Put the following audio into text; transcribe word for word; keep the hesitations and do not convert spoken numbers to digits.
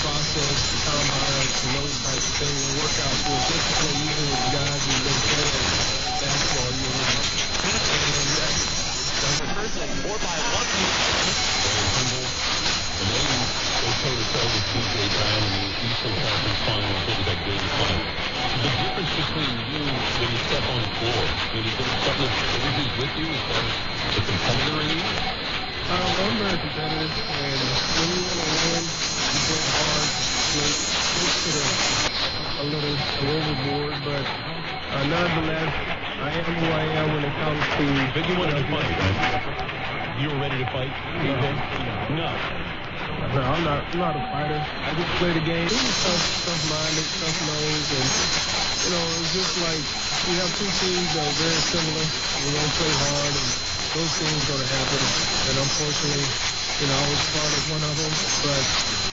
process, the combine, and those types of things, and workouts were just to play even with guys who've been playing basketball year round. And that's, that's a person, or by one. And then go toe-to-toe with T J Brown in the Eastern Conference Finals over that game five. The difference between you when you step on the floor, when you do something that changes with you as far as the competitor in you? Um, I'm very competitive, and when you want to win, you play hard, you push it a little overboard, but uh, nonetheless, I am who I am when it comes to... But you wanted to fight, right? You were ready to fight? No. No. No, I'm not, I'm not a fighter. I just play the game. It was tough, tough-minded, tough-nosed, and, you know, it's just like we have two teams that are very similar. We don't play hard, and those things are going to happen. And unfortunately, you know, I was part of one of them, but